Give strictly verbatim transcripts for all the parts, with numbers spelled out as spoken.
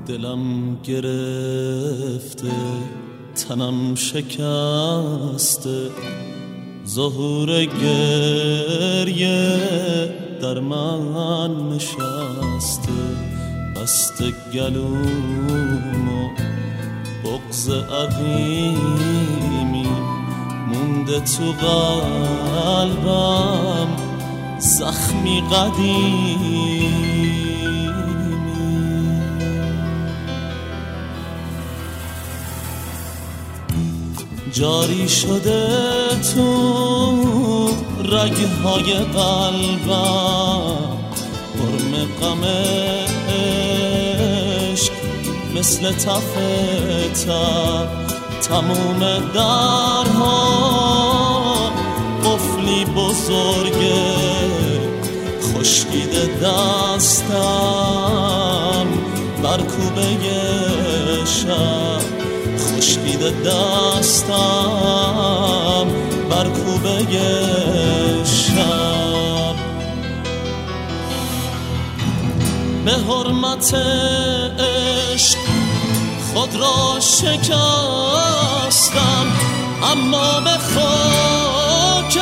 دلم گرفته تنم شکسته، ظهور گریه در من نشسته، بسته گلوم و بغض عقیمی مونده تو قلبم زخمی قدیمی. جاری شده تو رگهای قلبم حرم غم عشق مثل تف تب، تموم درها قفلی بزرگه، خشکیده دستم بر کوبه شب، خشکیده دستم بر کوبه شب. به حرمت عشق خود را شکستم، اما به خاک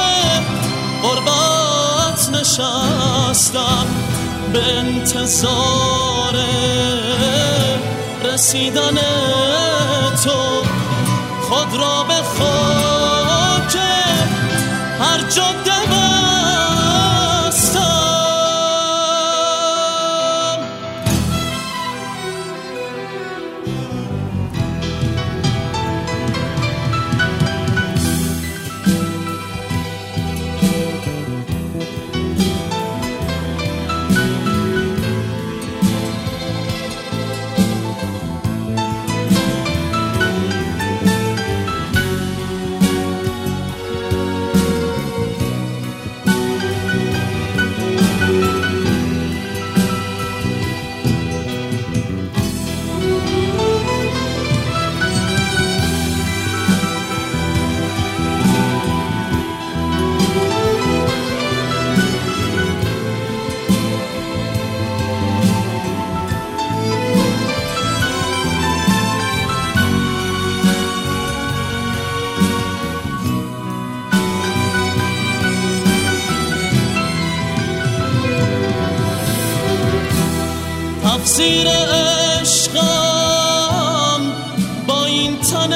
غربت نشستم، به انتظار رسیدن تو خود را به خاک هر جاده بستم. تفسیر عشقم با این تن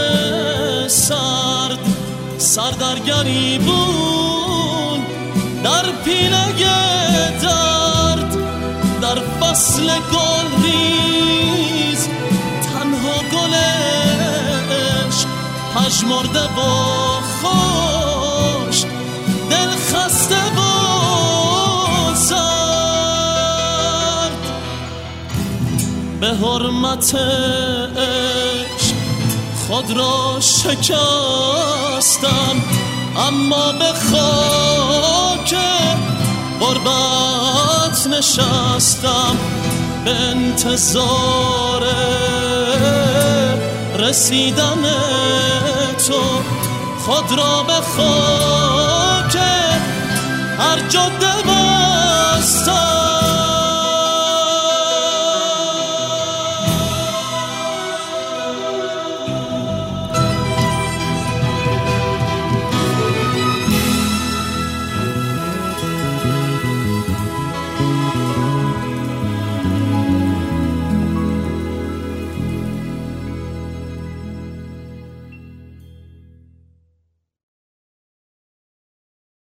سرد، سردرگری بود در پینه درد، در فصل گل ریز تنها گل عشق پژمرده و خوش، دل خسته و به حرمت عشق خود را شکستم، اما به خاک غربت نشستم، به انتظار رسیدن تو خود را به خاک هر جاده بستم.